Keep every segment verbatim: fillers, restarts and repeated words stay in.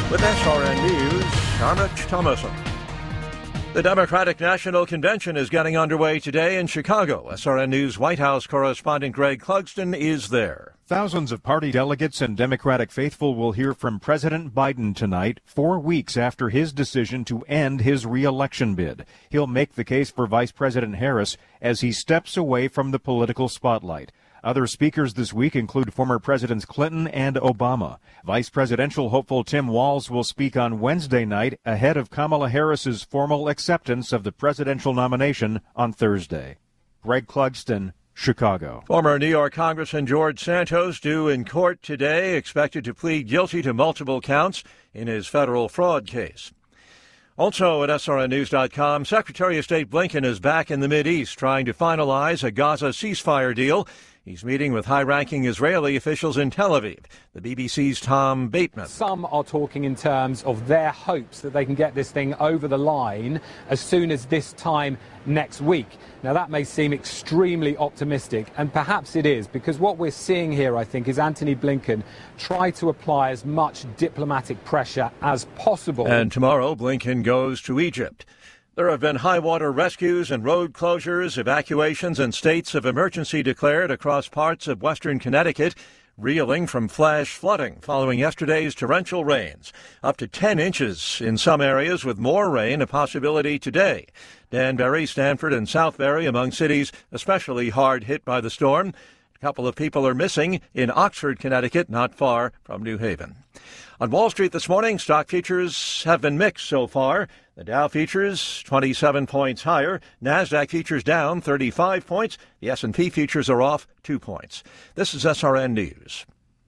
With S R N News, I'm Rich Thomason. The Democratic National Convention is getting underway today in Chicago. S R N News White House correspondent Greg Clugston is there. Thousands of party delegates and Democratic faithful will hear from President Biden tonight, four weeks after his decision to end his re-election bid. He'll make the case for Vice President Harris as he steps away from the political spotlight. Other speakers this week include former Presidents Clinton and Obama. Vice presidential hopeful Tim Walz will speak on Wednesday night ahead of Kamala Harris's formal acceptance of the presidential nomination on Thursday. Greg Clugston, Chicago. Former New York Congressman George Santos due in court today, expected to plead guilty to multiple counts in his federal fraud case. Also at S R N News dot com, Secretary of State Blinken is back in the Mideast trying to finalize a Gaza ceasefire deal. He's meeting with high-ranking Israeli officials in Tel Aviv. The B B C's Tom Bateman. Some are talking in terms of their hopes that they can get this thing over the line as soon as this time next week. Now, that may seem extremely optimistic, and perhaps it is, because what we're seeing here, I think, is Antony Blinken try to apply as much diplomatic pressure as possible. And tomorrow, Blinken goes to Egypt. There have been high water rescues and road closures, evacuations, and states of emergency declared across parts of western Connecticut, reeling from flash flooding following yesterday's torrential rains. Up to ten inches in some areas, with more rain a possibility today. Danbury, Stanford, and Southbury among cities especially hard hit by the storm. A couple of people are missing in Oxford, Connecticut, not far from New Haven. On Wall Street this morning, stock futures have been mixed so far. The Dow futures twenty-seven points higher. NASDAQ futures down thirty-five points. The S and P futures are off two points. This is S R N News.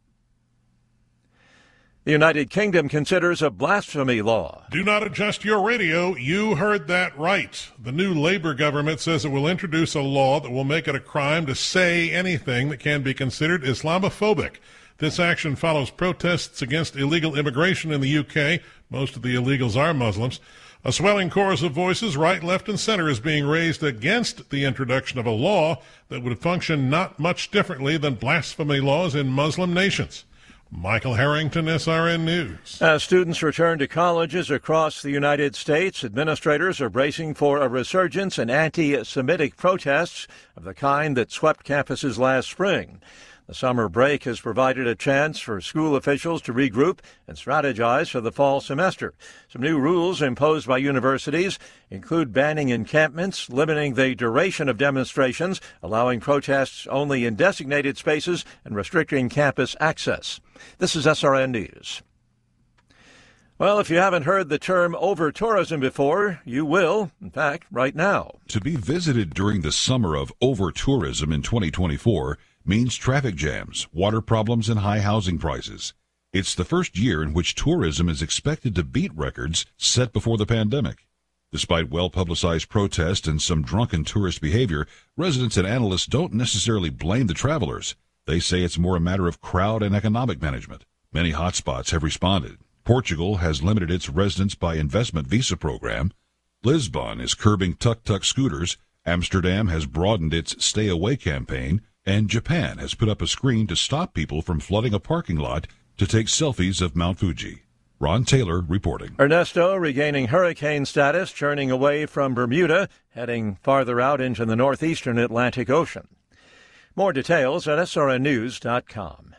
The United Kingdom considers a blasphemy law. Do not adjust your radio. You heard that right. The new Labour government says it will introduce a law that will make it a crime to say anything that can be considered Islamophobic. This action follows protests against illegal immigration in the U K. Most of the illegals are Muslims. A swelling chorus of voices, right, left, and center, is being raised against the introduction of a law that would function not much differently than blasphemy laws in Muslim nations. Michael Harrington, S R N News. As students return to colleges across the United States, administrators are bracing for a resurgence in anti-Semitic protests of the kind that swept campuses last spring. The summer break has provided a chance for school officials to regroup and strategize for the fall semester. Some new rules imposed by universities include banning encampments, limiting the duration of demonstrations, allowing protests only in designated spaces, and restricting campus access. This is S R N News. Well, if you haven't heard the term over-tourism before, you will, in fact, right now. To be visited during the summer of over-tourism in twenty twenty-four means traffic jams, water problems, and high housing prices. It's the first year in which tourism is expected to beat records set before the pandemic. Despite well-publicized protests and some drunken tourist behavior, residents and analysts don't necessarily blame the travelers. They say it's more a matter of crowd and economic management. Many hotspots have responded. Portugal has limited its residents by investment visa program. Lisbon is curbing tuk-tuk scooters. Amsterdam has broadened its Stay Away campaign. And Japan has put up a screen to stop people from flooding a parking lot to take selfies of Mount Fuji. Ron Taylor reporting. Ernesto regaining hurricane status, churning away from Bermuda, heading farther out into the northeastern Atlantic Ocean. More details at S R N News dot com.